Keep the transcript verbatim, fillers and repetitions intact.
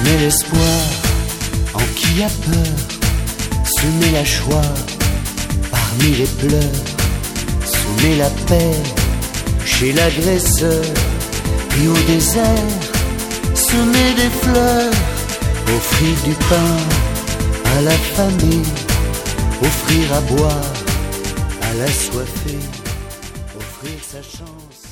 Semer l'espoir en qui a peur, semer la joie parmi les pleurs, semer la paix chez l'agresseur, et au désert semer des fleurs, offrir du pain à la famille, offrir à boire à l'assoiffé, offrir sa chance.